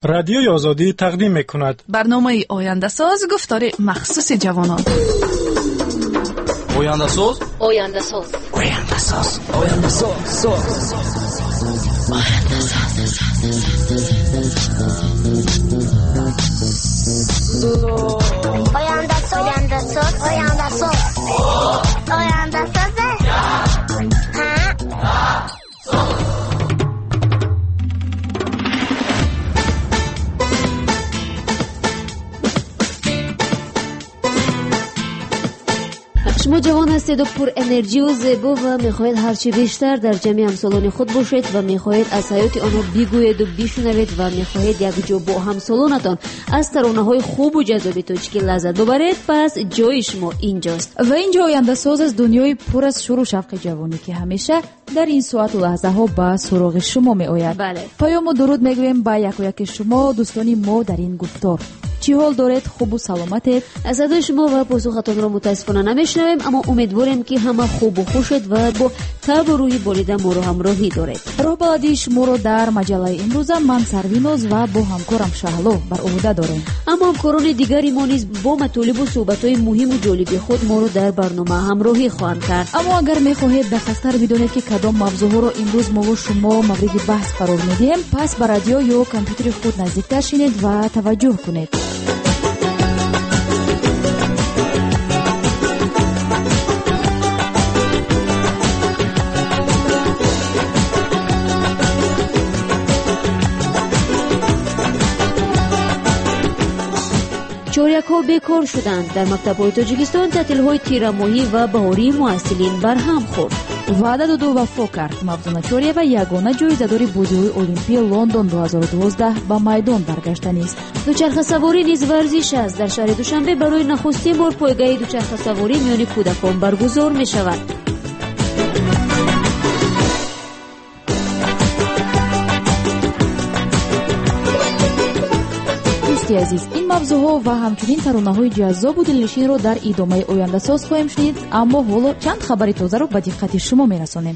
رادیوی آزادی تقدیم می‌کند. برنامه آینده ساز گفتار مخصوص جوانان. آینده ساز، آینده ساز، آینده ساز، آینده ساز، آینده ساز، آینده ساز، آینده ساز، آینده ساز. شما جوان هستید و پر انرژی و زیبا و میخواهید هرچی بیشتر در جمع همسالان خود باشید و میخواهید از حیات آنها بگویید و بشنوید و میخواهید یک جا با همسالانتان از ترانه‌های خوب و جذاب تاجیکی لذت ببرید، پس جای شما اینجاست. و اینجا آینده ساز از دنیای پر از شور و شوق جوانی که همیشه در این ساعت و لحظه ها به سراغ شما می آید. بله. پیام و درود میگویم به یک و یک شما دوستانی ما در این گفتار. چی حال دارید؟ خوب و سلامتید؟ از صدای شما و پاسختان را متاسفانه نمیشنویم، اما امیدواریم که همه خوب و خوشید و با تب و روی بالیده ما رو همراهی دارید. راه بعدی شما رو در مجله امروز من سرویناز و با همکارم شهلو بر عهده داریم. اما همکاران دیگری ما نیز با مطالب و صحبت‌های مهم و جالب خود ما رو در برنامه همراهی خواهند کرد. اما اگر می‌خواهید دقیق‌تر بدونید که کدام موضوع رو امروز ما و شما مورد بحث قرار میدیم، پس به رادیو یا کامپیوتر خود نزدیک‌تر شینید و توجه کنید. چاره‌ها بیکار شدند. در مکتب‌های تاجیکستان تعطیل‌های تیره‌ماهی و بهاری معسلین بر هم خورد. وعده داد و وفا کرد. مفزون چوریه و یگانه جایزه‌دار بازی‌های المپی لندن 2012 به میدان برگشته نیست. دوچرخه سواری نیز ورزش است. در شهر دوشنبه برای نخستین بار پایگاه دوچرخه سواری میان کودکان برگزار می‌شود. عزیز، این موضوعها و همچنین ترانه‌های جذاب و دلنشین رو در ادامه آینده ساز خواهیم شنید، اما حالا چند خبر تازه رو به دقت شما میرسانیم.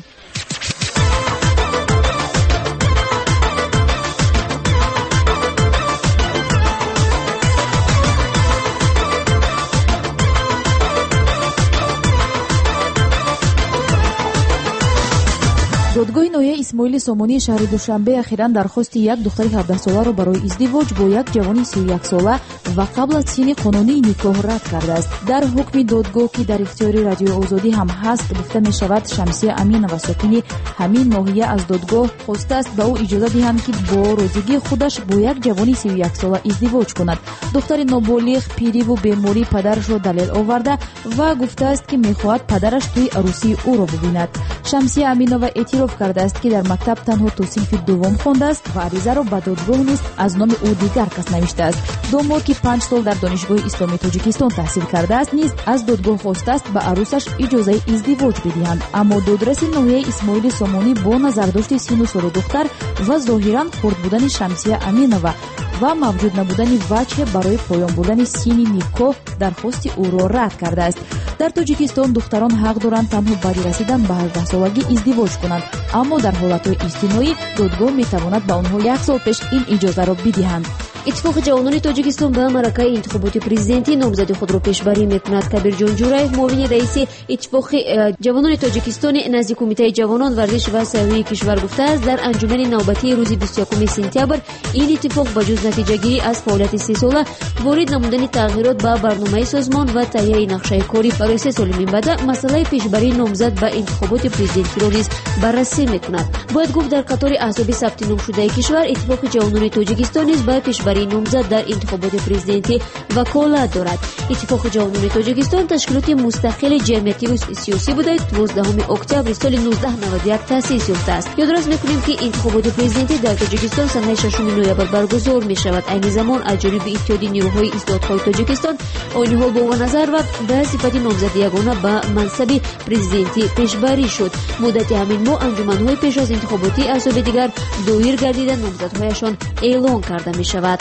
دادگاه ناحیه اسماعیل سامانی شهر دوشنبه اخیراً درخواست یک دختر 17 ساله را برای ازدواج با یک جوان 31 ساله و قبل از سن قانونی نکاح رد کرده است. در حکم دادگاه که در اختیار رادیو آزادی هم هست گفته می شود شمسیه امینова ساکن همین ناحیه از دادگاه خواسته است به او اجازه دهند که با راضیگی خودش با یک جوان 31 ساله ازدواج کند. دختر نابالغ پیری و بیماری پدرش را دلیل آورده و گفته است که می‌خواهد پدرش توی عروسی او را ببیند. شمسیه امینова اعتراف کرده است که در مکتب تنها تا صنف دوم خوانده است و عریضه را به دادگاه نیز از نام او دیگر کس نوشته است. داماد که 5 سال در دانشگاه اسلامی تاجیکستان تحصیل کرده است نیز از دادگاه خواسته است به عروسش اجازه ازدواج بدهند، اما دادرس ناحیه اسماعیل سامانی با نظرداشت سن و سال دختر و ظاهرا خرد بودن شمسیه امینова و موجود نبودن وجه برای پایان بردن سن نکاح درخواست او را رد کرده است. در تاجیکستان دختران حق دارند تنها بعد رسیدن به 18 سالگی ازدواج کنند، اما در حالت‌های استثنایی دادگاه می‌تواند به آنها 1 سال پیش این اجازه را بدهند. اتفاق جوانان تاجیکستان به معرکه انتخابات پرزیدنتی نامزدی خود را پیشبری می‌کند. کبیر جان جوراєв معاون رئیس اتفاق جوانان تاجیکستان نزد کمیته جوانان ورزش و سیاحت کشور گفته است در انجمن نوبتی روز 21 سپتامبر این اتفاق با جز نتیجه‌گیری از فعالیت 3 ساله وارد نمودن تغییرات به برنامه سازمان و تهیه نقشه کاری برای 3 سال بعد مسئله پیشبری نامزد به انتخابات پرزیدنتی را نیز بررسی می‌کند. باید گفت در قطار احزاب ثبت نام شده کشور اتفاق جوانان تاجیکستان نیز به پیشبری نامزد در انتخابات پرزیدنتی وکالت دارد. اتفاق جوانان تاجیکستان تشکیلات مستقل جمعیتی و سیاسی بوده 12 اکتبر سال 1991 تأسیس یافته است. یادآوری می‌کنیم که انتخابات پرزیدنتی در تاجیکستان سال 6 نوامبر برگزار می‌شود. این زمان از جانب اتحادیه نیروهای اصلاح‌طلب تاجیکستان این حال با نظر و به صفت نامزد یگانه به منصب پرزیدنتی پیشبری شد. مدت همین ماه انجمن‌های پیش از انتخاباتی احزاب دیگر دایر گردیده نامزدهایشان اعلام کرده می‌شود.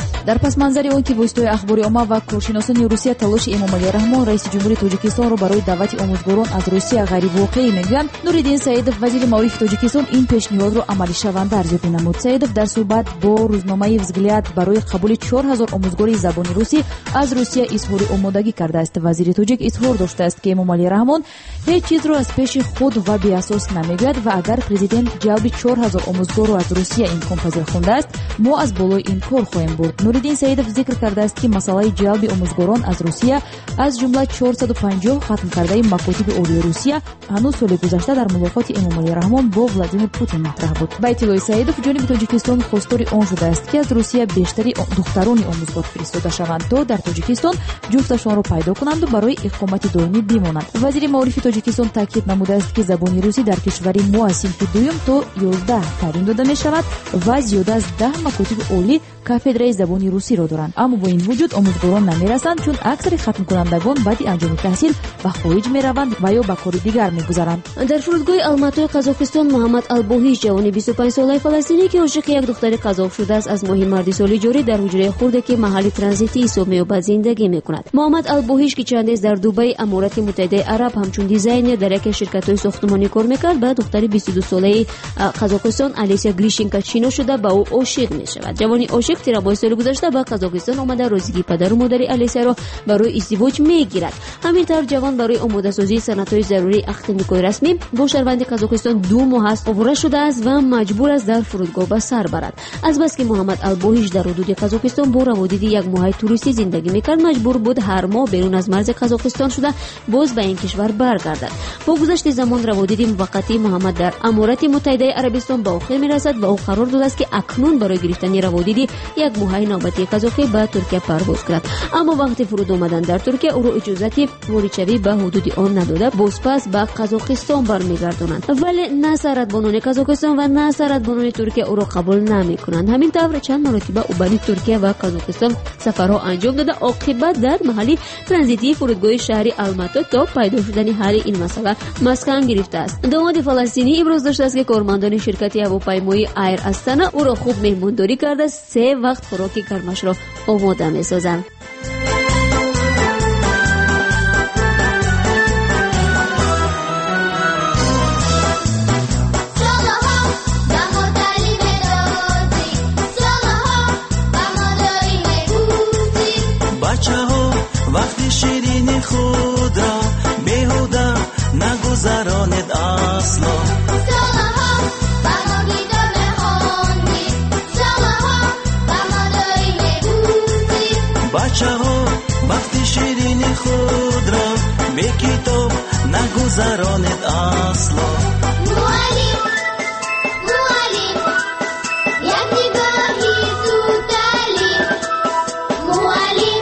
дар пасманзари он ки воситаҳои ахбори омма ва коршиносони русия талоши Эмомалӣ Раҳмон раиси ҷумҳури Тоҷикистонро барои даъвати омӯзгорон аз Русия ғайривоқеӣ мегӯянд, Нуриддин Саидов, вазири маорифи Тоҷикистон, ин пешниҳодро амалишаванда арзёбӣ намуд. Саидов дар суҳбат бо рӯзномаи «Взгляд» барои қабули 4000 омӯзгори забони русӣ аз Русия изҳори омодагӣ кардааст. Вазири тоҷик изҳор доштааст ки Эмомалӣ Раҳмон ҳеҷ чизро аз пеши худ ва беасос намегӯяд ва агар президент ҷалби 4000 омӯзгорро аз Русия имконпазир хондааст, мо аз болои ин кор хоҳем бурд. Нуриддин Саидов зикр кардааст ки масъалаи ҷалби омӯзгорон аз Русия, аз ҷумла 450 хатм кардаи макотиби олии Русия ҳанӯз соли гузашта дар мулоқоти Эмомалӣ Раҳмон бо Владимир Путин матраҳ буд. Ба иттилои Саидов, ҷониби Тоҷикистон хостори он шудааст ки аз Русия бештари духтарони омӯзгор фиристода шаванд, то дар Тоҷикистон ҷуфташонро пайдо конанду барои иқомати доимӣ бимонанд. Вазири маорифи Тоҷикистон таъкид намудааст ки забони русӣ дар кишвари мо аз синфи дуюм то 11 таълим дода мешавад ва зиёда аз 10 макотиби олӣ кафедраи забони русиро доранд. Аммо бо ин вуҷуд омӯзгорон намерасанд, чун аксари хатмкунандагон баъди анҷоми таҳсил ба хориҷ мераванд ва ё ба кори дигар мегузаранд. дар фурудгоҳи Алматои Қазоқистон Муҳаммад Албоҳиш, ҷавони 25 солаи фаластинӣ ки ошиқи як духтари қазоқ шудааст, аз моҳи марди соли ҷорӣ дар ҳуҷраи хурде ки маҳалли транзитӣ ҳисоб меёбад зиндагӣ мекунад. Муҳаммад Албоҳиш, ки чандез дар Дубай, Аморати Муттаҳидаи Араб ҳамчун дизайнер дар яке ширкатҳои сохтмонӣ кор мекард, ба духтари 22 солаи Қазоқистон Алесия Гришенко шино шуда ба ӯ ошиқ мешавад. ҷавони ошиқ тирамоҳи соли гузашта ба Қазоқистон омада розигии падару модари Алесияро барои издивоҷ мегирад. ҳамин тавр ҷавон барои омодасозии санадҳои зарурии ахти никоҳи расмӣ бо шаҳрванди Қазоқистон 2 моҳ аст овора шудааст ва маҷбур аст дар фурудгоҳ ба сар барад. Азбаски Муҳаммад Албоҳиш дар ҳудуди Қазоқистон бо раводиди як моҳаи туристӣ зиндагӣ мекард, маҷбур буд ҳар моҳ берун аз марзи Қазоқистон шуда боз ба ин кишвар баргардад. бо гузашти замон раводиди муваққатии Муҳаммад дар Аморати Муттаҳидаи Арабистон ба охир мерасад ва ӯ қарор додааст ки акнун барои гирифтани раводиди як моҳаи навбатии қазоқӣ ба Туркия парвоз кунад. аммо вақти фуруд омадан дар Туркия ӯро иҷозати воридшавӣ ба ҳудуди он надода бозпас ба Қазоқистон бармегардонанд. вале на сарадбонони Қазоқистон ва на сарадбонони Туркия ӯро қабул намекунанд. ҳамин тавр чанд маротиба ӯ бари Туркия ва Қазоқистон сафарҳо анҷом дода, оқибат дар маҳалли транзитии фурудгоҳи шаҳри Алмато то пайдо шудани ҳалли ин масъала маскан гирифтааст. домоди фаластинӣ иброз доштааст ки кормандони ширкати ҳавопаймои Air Astana ӯро хуб меҳмондорӣ карда 3 вақт хӯроки гармашро омода месозанд. وقتی شیرینی خود را بیهوده نگذرانید اصلا. سالها با ما گیتار میخواندید، سالها با ما داری میگفتید. بچه ها وقتی شیرینی خود را به کتاب نگذرانید اصلا. معلم معلم یک نگاهی زود تعلیم. معلم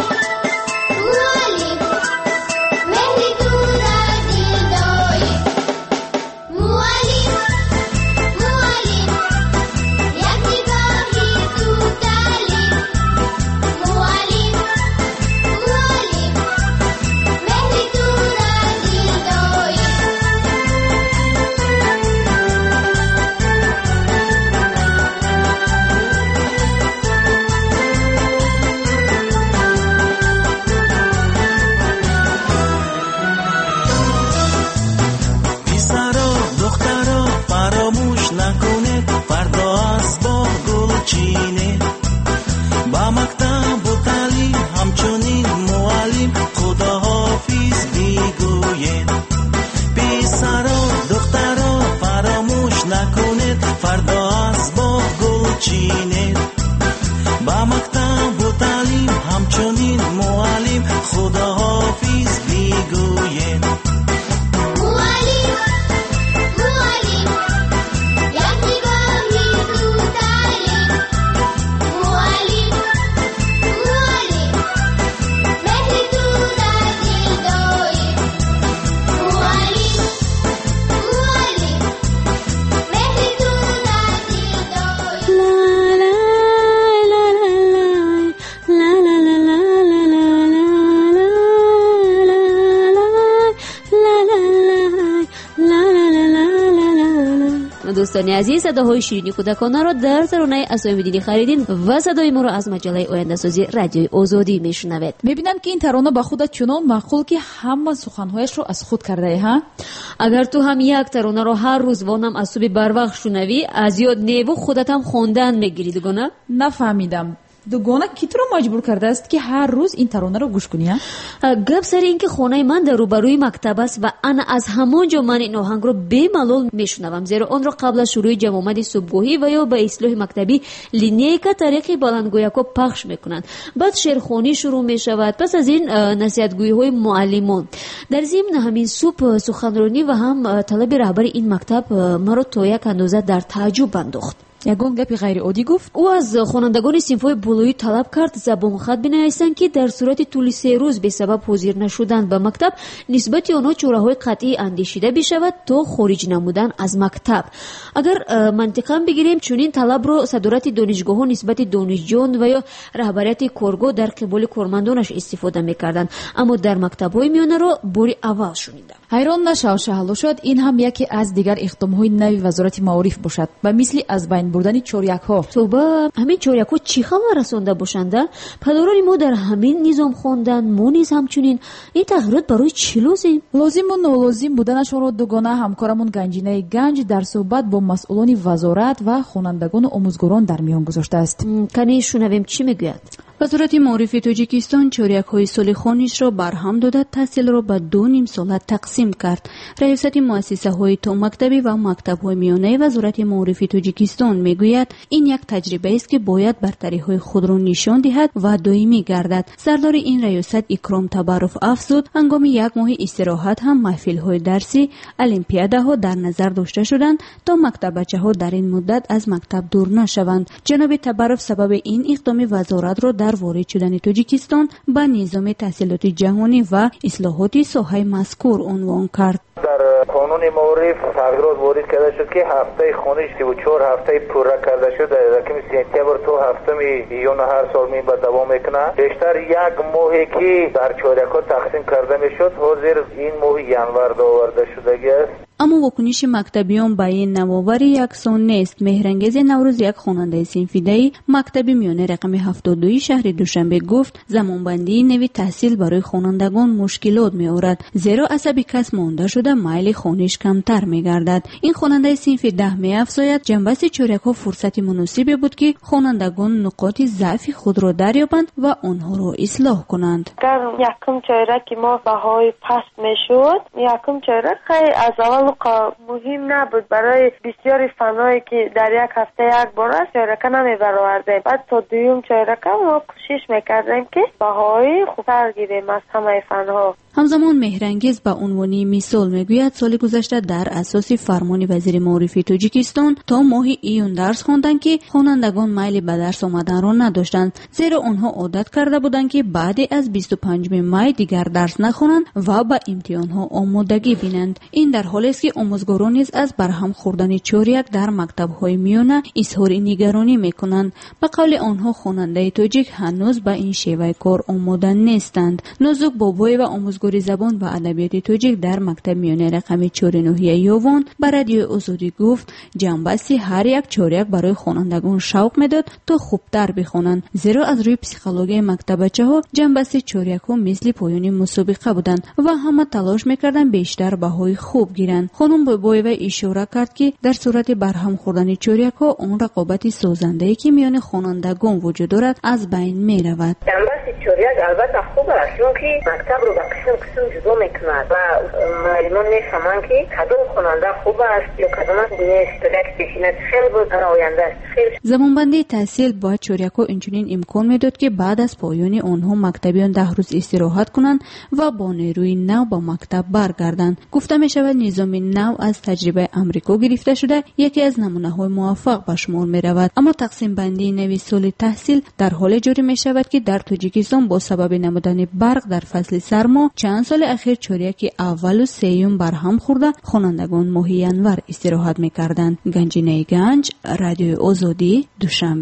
دوستان عزیز، صداهای شیرین کودکانه را در ترانه اسایمدینی خریدین و صدای ما را از مجله آینده سازی رادیوی آزادی میشنوید. میبینم که این ترانه با خودت چنان معقول که همه سخنهایش رو از خود کرده ها. اگر تو هم یک ترانه را هر روز وانم از صبح بر وقت شنوی، از یاد نیو خودت هم خواندن میگیری دوگانه؟ نفهمیدم. دوگانه کی تو رو مجبور کرده است که هر روز این ترانه رو گوش کنی؟ گپ سر این که خانه من در روبروی مکتب است و انا از همانجا من این آهنگ رو بملال میشنوم، زیرا آن را قبل از شروع جمع آمد صبحگاهی و یا به اصلاح مکتبی لینیکا طریق بلندگویکو پخش میکنند. بعد شعرخوانی شروع میشود، پس از این نصیحتگویی های معلمان. در ضمن همین صبح سخنرانی و هم طلب رهبر این مکتب مرا تا یک اندازه در تعجب انداخت. یگان گپی غیر عادی گفت. او از خوانندگان صنف‌های بالایی طلب کرد زبان خط بنویسند که در صورت طول 3 روز به سبب حاضر نشدن به مکتب نسبت آنها چاره‌های قطعی اندیشیده بشود تا خارج نمودن از مکتب. اگر منطقاً بگیریم چنین طلب را صدارت دانشگاه‌ها نسبت دانشجویان و یا رهبریت کارگاه در قبال کارمندانش استفاده می‌کردند، اما در مکتب‌های میانه را باری اول شنیدم. حیران نشو شهلا، شاید این هم یکی از دیگر اقدام‌های نوی وزارت معارف باشد و مثل از بین بردن چوریک‌ها. تو با همین چوریک‌ها چی خبر رسانده باشند؟ پدران ما در همین نظام خواندن، ما نیز همچنین. این تغییرات برای چی لازم؟ لازم و نالازم بودنشان را دوگانه همکارمون گنجینه گنج در صحبت با مسئولان وزارت و خوانندگان و آموزگاران در میان گذاشته است. کنی شنویم چی میگوید؟ وزارت معارف تاجیکستان چوریک‌های سال خوانش را برهم داده، تحصیل را به 2 نیم ساله تقسیم کرد. رئیست مؤسسه‌های تا مکتبی و مکتب‌های میانه وزارت معارف تاجیکستان میگوید این یک تجربه است که باید برتری‌های خود را نشان دهد و دائمی گردد. سردار این ریاست اکرام تبرف افزود هنگام 1 ماه استراحت هم محفل‌های درسی، المپیادها در نظر داشته شدند تا مکتبچه‌ها در این مدت از مکتب دور نشوند. جناب تبرف سبب این اقدام وزارت را در وارد شدن تاجیکستان به نظام تحصیلات جهانی و اصلاحات ساحه مذکور عنوان کرد. در قانون معارف تغییرات وارد کرده شد که هفته خوانش 34 هفته پوره کرده شد. رقم سپتامبر تا هفتم یون هر سال می به دوام میکنه. بیشتر 1 ماهی که در چارک‌ها تقسیم کرده میشد، حاضر این ماه ینور آورده شدگی است. اما واکنش مکتبیان به این نوآوری یکسان نیست. مهرانگیز نوروز، یک خواننده صنفیده‌ای مکتبی میانه رقم 72 شهر دوشنبه گفت زمانبندی نوی تحصیل برای خوانندگان مشکلات می‌آورد، زیرا عصبی کس مانده شده میل خوانش کمتر می‌گردد. این خواننده صنف 10 می‌افزاید جنبش چورک‌ها فرصتی مناسبی بود که خوانندگان نقاط ضعف خود را دریابند و آنها را اصلاح کنند. در یکم چورک ما بهای پست میشد، یکم چورک خیلی از اول مهم نبود. برای بسیاری فنایی که در یک هفته یک بار است چورک نمیبرآوردیم. بعد تا دوم چورک ما کوشش میکردیم که بهای خوبتر گیریم از همه فنها. همزمان مهرانگیز به عنوان مثال میگوید سال گذشته در اساس فرمان وزیر معارف تاجیکستان تا ماه ایون درس خواندند که خوانندگان میل به درس آمدن را نداشتند، زیرا آنها عادت کرده بودند که بعد از 25 می دیگر درس نخوانند و به امتحانها آمادگی بینند. این در حالی است که آموزگاران نیز از برهم خوردن چوریک در مکتب‌های میانه اظهار نگرانی میکنند. به قول آنها خواننده تاجیک هنوز به این شیوه کار آماده نیستند. نازک بابای و آموزگاری زبان و ادبیات تاجیک در مکتب میانه رقم 49 یوان به رادیو آزادی گفت جنبستی هر یک چوریک برای خوانندگان شوق میداد تا خوبتر بخوانند، زیرا از روی پسیخولوژی مکتبچه‌ها جنبستی چوریک‌ها مثل پایان مسابقه بودند و همه تلاش میکردند بیشتر بهای خوب گیرند. خانم بابایو اشاره کرد که در صورت برهم خوردن چوریک‌ها اون رقابت سازنده‌ای که میان خوانندگان وجود دارد از بین میرود. جنبستی چوریک البته خوب است، چون که مکتب رو به قسم جدا میکند و معلمان میفهمند که کدام خواننده خوب است یا کدام نیست. یک پیشینه خیلی بود آینده است. زمانبندی تحصیل با چوریک‌ها اینچنین امکان میداد که بعد از پایان آنها مکتبیان 10 روز استراحت کنند و با نیروی نو به مکتب برگردند. گفته می شود نظام نو از تجربه امریکا گرفته شده یکی از نمونه‌های موفق به شمار می رود. اما تقسیم بندی نوی سال تحصیل در حال جاری می شود که در تاجیکستان با سبب نمودن برق در فصل سرما چند سال اخیر چوریک اول و سوم برهم خورده خوانندگان ماهی ینور استراحت می کردند. گنجینه گنج، رادیو آزادی، دوشنبه.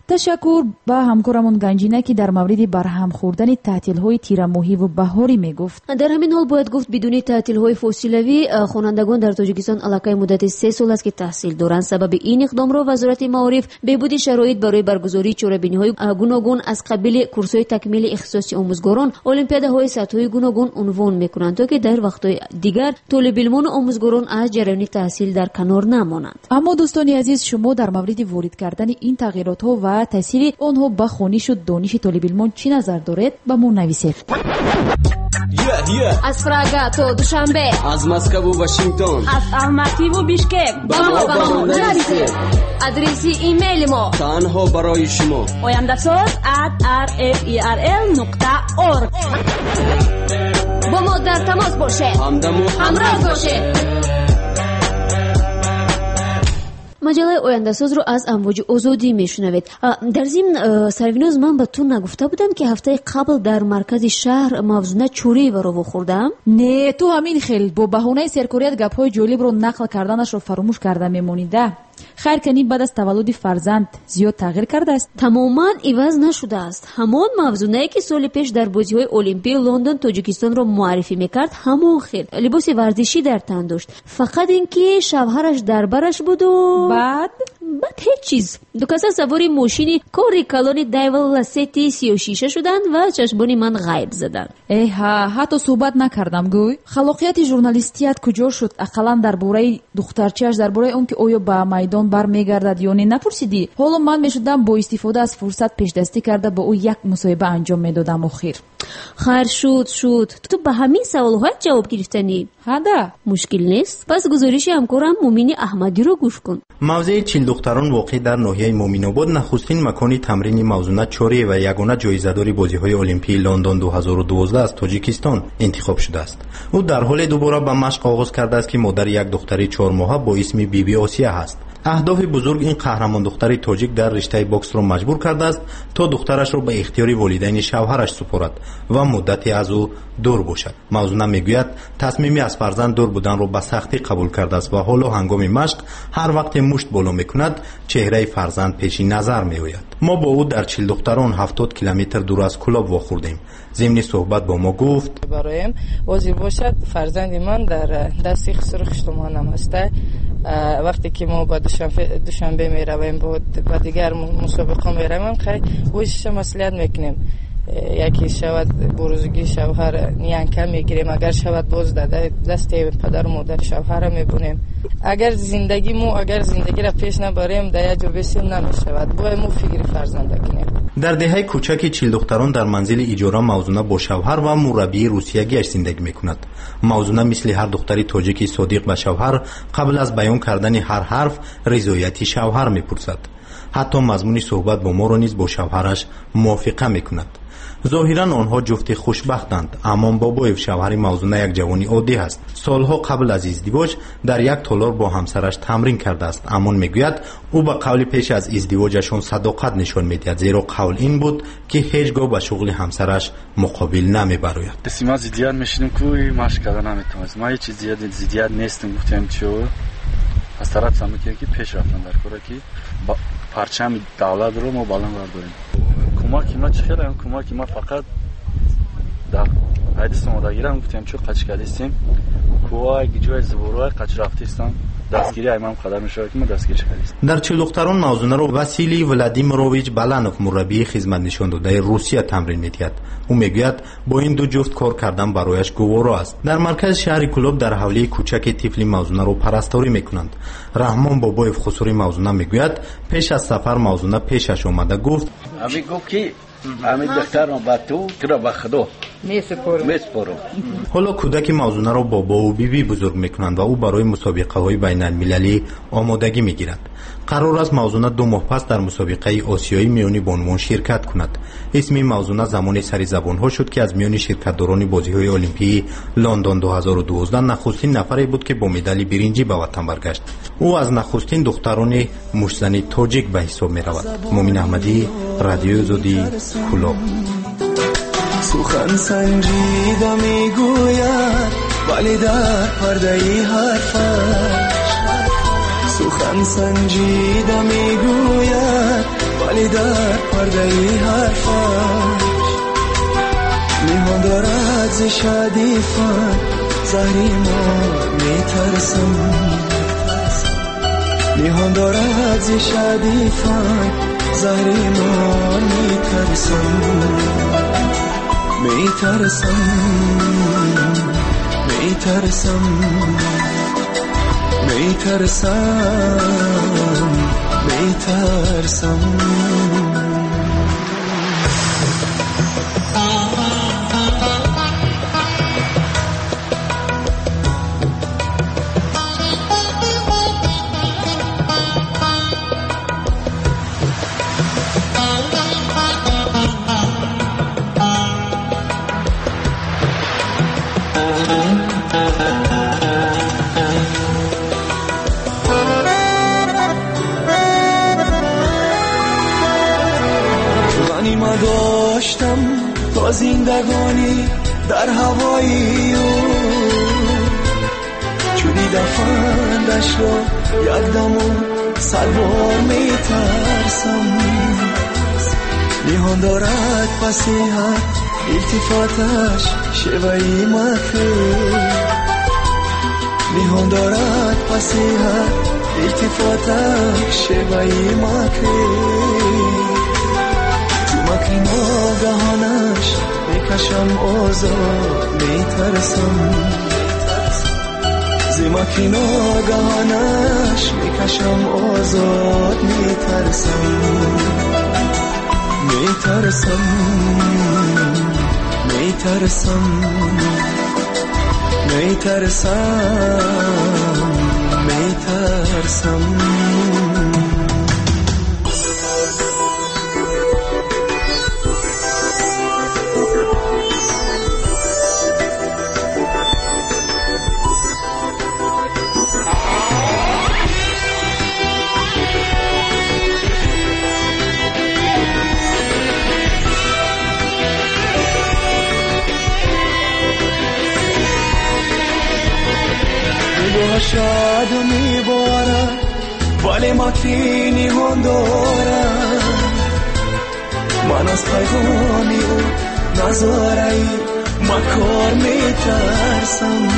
ташаккур ба ҳамкорамон ганҷина ки дар мавриди барҳам хӯрдани таътилҳои тирамоҳиву баҳорӣ мегуфт. дар ҳамин ҳол бояд гуфт бидуни таътилҳои фосилавӣ хонандагон дар тоҷикистон аллакай муддати 3 сол аст ки таҳсил доранд. сабаби ин иқдомро вазорати маориф беҳбуди шароит барои баргузории чорабиниҳои гуногун аз қабили курсҳои такмили ихтисоси омӯзгорон, олимпиадаҳои сатҳҳои гуногун унвон мекунанд, то ки дар вақтҳои дигар толибилмону омӯзгорон аз ҷараёни таҳсил дар канор намонанд. аммо дӯстони азиз, шумо дар мавриди ворид кардани ин тағйиротҳо ва таъсири онҳо ба хонишу дониши толибилмон чӣ назар доред? ба мо нависед. аз Прага то Душанбе, аз Москву Вашингтон, аз Алмативу Бишкек ба мо нависед. адреси имейли мо танҳо барои шумо oyandasоз@rferl.org. бо мо дар тамос бошед, ҳамроҳ бошед. маҷалаи ояндасозро аз амвоҷи озодӣ мешунавед. дар зимн сарвиноз, ман ба ту нагуфта будам ки ҳафтаи қабл дар маркази шаҳр мавзуна чӯреваро вохӯрдам? Не, ту ҳамин хел бо баҳонаи серкорият гапҳои ҷолибро нақл карданашро фаромӯш карда мемонида. хайр канӣ баъд аз таваллуди фарзанд зиёд тағйир кардааст? тамоман иваз нашудааст. ҳамон мавзунае ки соли пеш дар бозиҳои олимпии Лондон Тоҷикистонро муаррифӣ мекард, ҳамон хел либоси варзишӣ дар тан дошт. фақат ин ки шавҳараш дар бараш буду баъд ҳеҷ чиз. ду каса савори мошини кори калони Дайвал Лассети сиёшиша шуданд ва чашмони ман ғайб заданд. эҳа, ҳатто суҳбат накардам. гӯй халоқияти журналистият куҷо шуд? ақаллан дар бораи духтарчааш, дар бораи он ки оё ба майдон бармегардад ё не напурсидӣ? ҳоло ман мешудам бо истифода аз фурсат пешдастӣ карда бо ӯ як мусоҳиба анҷом медодам. охир хайр шуд. ту ба ҳамин саволҳоят ҷавоб гирифтанӣ? ҳада мушкил нест. пас гузориши ҳамкорам Мумини Аҳмадиро гӯш кун. мавзеи чилдухтарон воқеъ дар ноҳияи Муъминобод нахустин макони тамрини мавзуна чорӣ ва ягона ҷоизадори бозиҳои олимпии Лондон 2012 аз Тоҷикистон интихоб шудааст. ӯ дар ҳоле дубора ба машқ оғоз кардааст ки модари як духтари 4 моҳа бо исми Биби Осия ҳаст. аҳдофи бузург ин қаҳрамон духтари тоҷик дар риштаи боксро маҷбур кардааст, то духтарашро ба ихтиёри волидайни шавҳараш супорад ва муддате аз ӯ дур бошад. мавзуна мегӯяд, тасмими аз фарзанд дур буданро ба сахтӣ қабул кардааст ва ҳоло ҳангоми машқ ҳар вақте мушт боло мекунад, чеҳраи фарзанд пеши назар меояд. мо бо ӯ дар чилдухтарон 70 километр дур аз Кӯлоб вохӯрдем. зимни суҳбат бо мо гуфт: бароям возир бошад фарзанди ман дар дасти хисрухи штумонам аста. вақте ки мо ба душанбе меравем, ба дигар мусобиқа меравем, хай ӯ маслиҳат мекунем. яке шавад бурузги шавҳар янка мегирем, агар шавад боз дасти падару модари шавҳара мебунем. агар зиндагиро пеш набарем, дар як ҷо бесем намешавад. бояд мо фикри фарзанда кунем. дар деҳаи кӯчаки чилдухтарон дар манзили иҷора мавзуна бо шавҳар ва мураббии русиягиаш зиндагӣ мекунад. мавзуна мисли ҳар духтари тоҷики содиқ ба шавҳар қабл аз баён кардани ҳар ҳарф ризояти шавҳар мепурсад. ҳатто мазмуни суҳбат бо моро низ бо шавҳараш мувофиқа мекунад. ظاهرا آنها جفت خوشبختند، اما بابایف شوهر مازونه یک جوانی عادی است. سالها قبل از ازدواج در یک تالار با همسرش تمرین کرده است، اما میگوید او به قول پیش از ازدواجشون صداقت نشان میدهد، زیرا قول این بود که هیچگاه به شغل همسرش مقابل نمیبراید. ما زیاد میشینیم کوی مشق کردن نمیتونم، ما هیچ زیاد نیستیم. گفتم چه از طرف سامی که پیش رفتن در کاری که پرچم دولت رو ما بالا برداریم. کمک ما چه خیلی کمک ما فقط در حدیث مداگیرم گفتم چه قچ کردیم کوه گیجوی زبورای قچ رفتیم دستگیری امام قدم میشه که ما دستگیرش کردیم. در چلوختران موضوع رو واسیلی ولادیمیروویچ بالانوف مربی خدمت نشان داده روسیه تمرین می‌دهد. او میگوید با این دو جفت کار کردن برایش گوارا است. در مرکز شهر کلوب در حوله کوچک طفلی موضوع رو پرستاری میکنند. رحمان بابایف خسوری موضوع میگوید پیش از سفر موضوع پیشش اومده گفت ابی گفت که همین دختر رو با تو کرا با خدا میسپارم. حالا کودک موضوع رو بابا و بیبی بزرگ میکنند و او برای مسابقه های بین المللی آمادگی میگیرد. قرار است موضوع 2 ماه پس در مسابقه آسیایی میانی بانوان شرکت کند. اسم موضوع زمانی سری زبان ها شد که از میان شرکتداران بازی های المپیک لندن 2012 نخستین نفری بود که با مدال برنجی به وطن برگشت. او از نخستین دختران مشتزن تاجیک به حساب می رود. مومن احمدی، رادیو آزادی، کلوب. سخن سنجیده میگوید ولی در پرده حرفش سخن سنجیده میگوید ولی در پرده حرفش میهان دارد ز شادی فن زهری ما میترسم میهان دارد ز شادی فن زهری ما میترسم میترسم میترسم میترسم میترسم داشتم تا زندگانی در هوایی او چونی دفندش را یک دم و صد بار میترسم میهان دارد فصیحت التفاتش شیوهی مکر میهان دارد فصیحت التفاتش شیوهی مکر مکری ناگهانش میکشم آزاد میترسم زی مکری ناگهانش میکشم آزاد میترسم میترسم میترسم میترسم میترسم شاد و میبارد ولی مکری نهان دارد من از پیغامی او نظاره مکار میترسم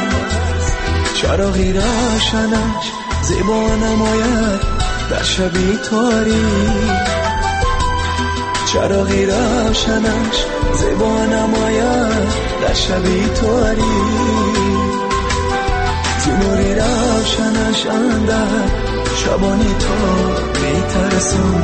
چراغی روشنش زیبا نماید در شبی تاریک چراغی روشنش زیبا نماید در شبی تاریک نوری روشنش اندر شبانی تو میترسم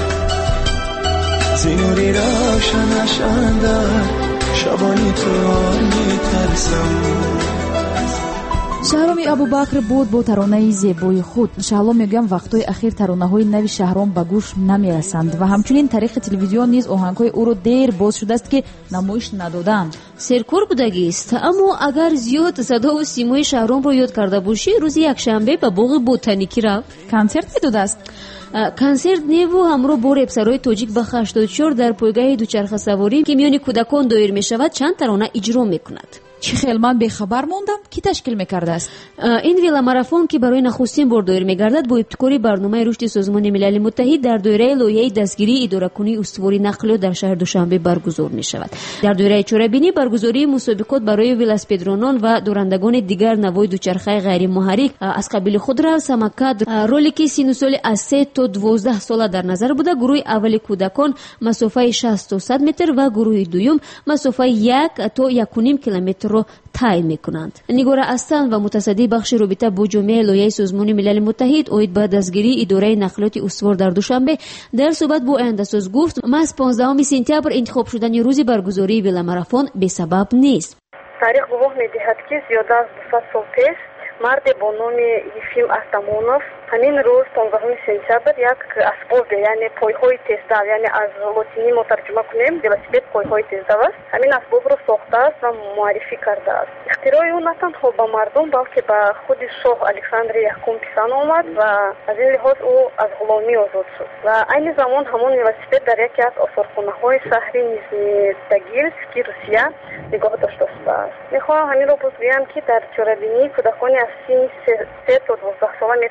زینوری روشنش اندر شبانی تو میترسم шаҳроми абубакр буд бо таронаи зебои худ. шаҳло мегӯям вақтҳои ахир таронаҳои нави шаҳром ба гӯш намерасанд ва ҳамчунин тариқи телевизион низ оҳангҳои ӯро дер боз шудааст ки намоиш надоданд. серкор будагист, аммо агар зиёд садову симои шаҳромро ёд карда бошӣ, рӯзи якшанбе ба боғи ботаникӣ рафт. консерт медодааст. консерт неву ҳамроҳ бо репсарои тоҷик ба 84 дар пойгаҳи дучархасаворӣ ки миёни кӯдакон доир мешавад чанд тарона иҷро мекунад. чӣ хел ман бехабар мондам ки ташкил мекардааст. ин веломарафон ки барои нахустин бор доир мегардад бо ибтикори барномаи рушди созмони милали муттаҳид дар доираи лоиҳаи дастгирии идоракунии устувори нақлиёт дар шаҳри душанбе баргузор мешавад. дар доираи чорабинӣ баргузории мусобиқот барои велосипедронон ва дорандагони дигар навои дучархаи ғайримуҳаррик аз қабили худра самокат ролики сину соли аз 3 то 12 сола дар назар буда гурӯҳи аввали кӯдакон масофаи 60 то 100 метр ва гурӯҳи дуюм масофаи 1 то 1.5 километр ро тай мекунанд. нигора астан ва мутасаддии бахши робита бо ҷомеаи лоиҳаи созмони милали муттаҳид оид ба дастгирии идораи нақлиёти устувор дар душанбе дар суҳбат бо ояндасоз гуфт маҳз 15 сентябр интихоб шудани рӯзи баргузории веломарафон бесабаб нест. таърих гувоҳ медиҳад ки зиёда аз 200 сол пеш марде бо номи Ефим Астамонов ҳамин рӯз 15 сентябр як асбоби яъне пойҳои тездав яъне аз лотинӣ мо тарҷума кунем велосипед пойҳои тездав аст ҳамин асбобро сохтааст ва муаррифӣ кардааст. ихтирои ӯ на танҳо ба мардум балки ба худи шоҳ Александри Якум писанд омад ва аз ин лиҳоз ӯ аз ғуломӣ озод шуд ва айни замон ҳамон велосипед дар яке аз осорхонаҳои шаҳри Нижний Тагилск ки Русия нигоҳ дошта шудааст. мехоҳам ҳаминро боз гӯям ки дар чорабинӣ кӯдакони аз синни 3 то 12 сола метавонанд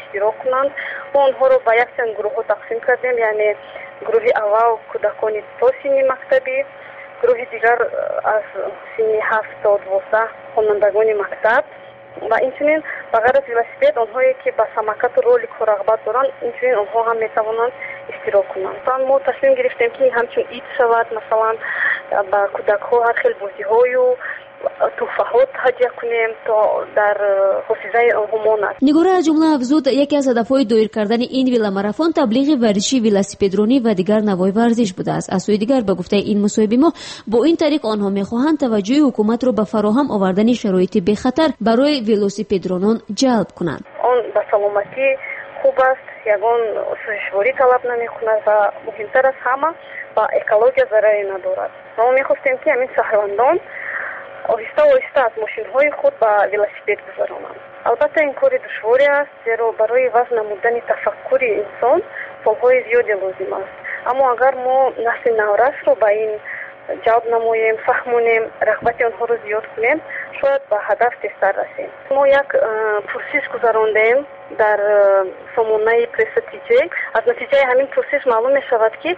иштирок кунанд. мо онҳоро ба якчанд гурӯҳҳо тақсим кардем, яъне гурӯҳи аввал кӯдакони то синни мактабӣ, гурӯҳи дигар аз синни 7 то 12 хонандагони мактаб ва инчунин ба ғайр аз велосипед онҳое ки ба самокату роликҳо рағбат доранд, инчунин онҳо ҳам метавонанд иштирок кунанд. мо тасмим гирифтем ки ҳамчун ид шавад, масалан ба кӯдакҳо ҳар хел бозиҳою тӯҳфаҳо ҳадия кунем то дар ҳофизаи онҳо монад. нигора аз ҷумла афзуд, яке аз ҳадафҳои доир кардани ин веломарафон таблиғи варзиши велосипедронӣ ва дигар навои варзиш будааст. аз сӯи дигар ба гуфтаи ин мусоҳиби мо, бо ин тариқ онҳо мехоҳанд таваҷҷӯҳи ҳукуматро ба фароҳам овардани шароити бехатар барои велосипедронон ҷалб кунанд. он ба саломатӣ хуб аст, ягон сӯзишворӣ талаб намекунад ва муҳимтар аз ҳама ба экология зараре надорад. мо мехостем ки ҳамин шаҳрвандон оҳиста оҳиста аз мошинҳои худ ба велосипед гузаронанд. албатта ин кори душворе аст, зеро барои вазн намудани тафаккури инсон солҳои зиёде лозим аст. аммо агар мо насли наврасро ба ин ҷалб намоем, фаҳмонем, рағбати онҳоро зиёд кунем, шояд ба ҳадаф тезтар расем. мо як пурсиш гузарондем дар сомонаи пресса тиҷе. аз натиҷаи ҳамин пурсиш маълум мешавад ки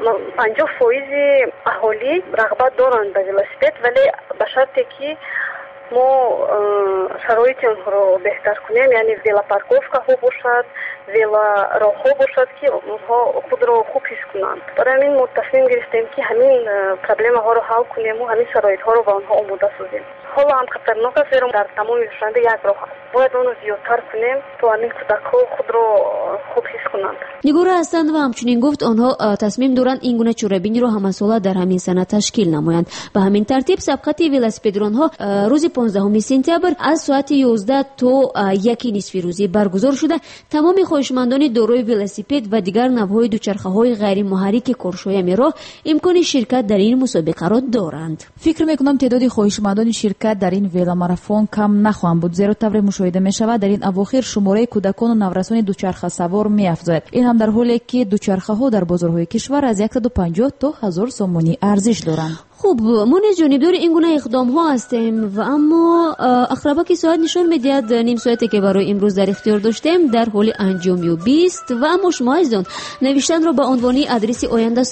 50% аҳолӣ рағбат доранд ба велосипед, вале ба шарте ки мо шароити онҳоро беҳтар кунем, яъне велопарковкаҳо бошад, велороҳҳо бошад ки онҳо худро хуб ҳис кунанд. барои ҳамин мо тасмим гирифтем ки ҳамин проблемаҳоро ҳал кунему, ҳамин шароитҳоро ба онҳо омода созем. ҳоло ҳам хатарнок аст, зеро дар тамоми Душанбе як роҳ аст. бояд оно зиёдтар кунем то ҳамин кӯдакҳо худро хуб ҳис кунанд. нигора ҳастанд ва ҳамчунин гуфт, онҳо тасмим доранд ин гуна чорабиниро ҳамасола дар ҳамин сана ташкил намоянд. ба ҳамин тартиб сабқати велосипедронҳо рӯзи 15 сентябр аз соати 11 то 1 нисфи рӯзӣ баргузор шуда, тамоми хоҳишмандони дорои велосипед ва дигар навъҳои дучархаҳои ғайримуҳаррики коршоями роҳ имкони ширкат дар ин мусобиқаро доранд. фикр мекунам теъдоди хоҳишмандони ширкат дар ин веломарафон кам нахоҳанд буд, зеро тавре мушоҳида мешавад дар ин авохир шумораи кӯдакону наврасони дучархасавор меафзояд. ин ҳам дар ҳоле ки дучархаҳо дар бозорҳои кишвар аз 150 то 1000 сомонӣ арзиш доранд. хуб, мо низ ҷонибдори ин гуна иқдомҳо ҳастем ва аммо ахрабаки соат нишон медиҳад ним соате ки барои имрӯз дар ихтиёр доштем дар ҳоли анҷомёбист ва аммо шумо азизон навиштанро ба унвони адреси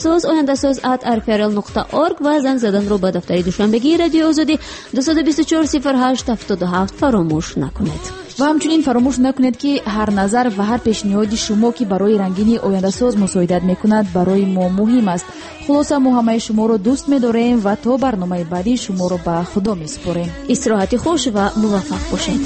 oyandasoz@rprl.org ва занг заданро ба дафтари душанбегии радиои озодӣ 224 08 77 фаромӯш накунед. ва ҳамчунин фаромӯш накунед ки ҳар назар ва ҳар пешниҳоди шумо ки барои рангини Ояндасоз мусоидат мекунад барои мо муҳим аст. хулоса мо ҳамаи шуморо дӯст медорем ва то барномаи баъдӣ шуморо ба худо месупорем. истироҳати хуш ва муваффақ бошед.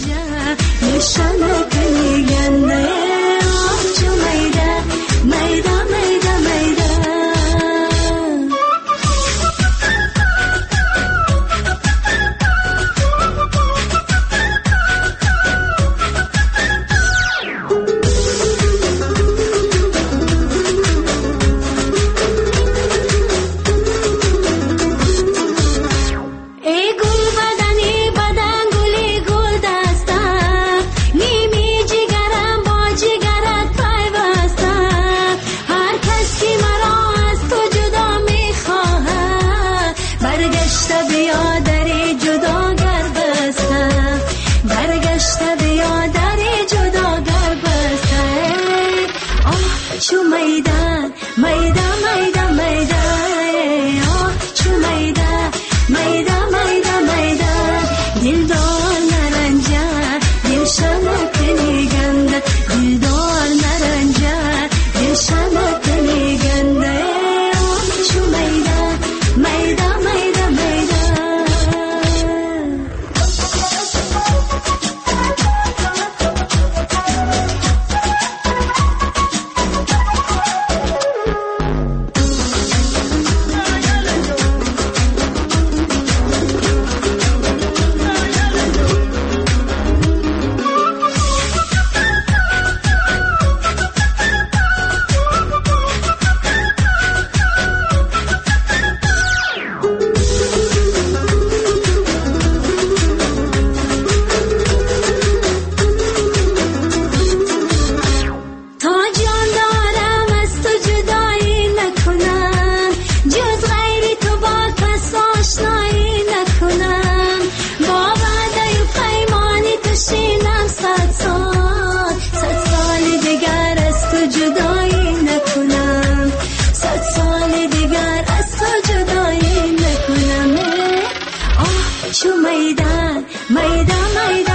شو ميدان ميدان ميدان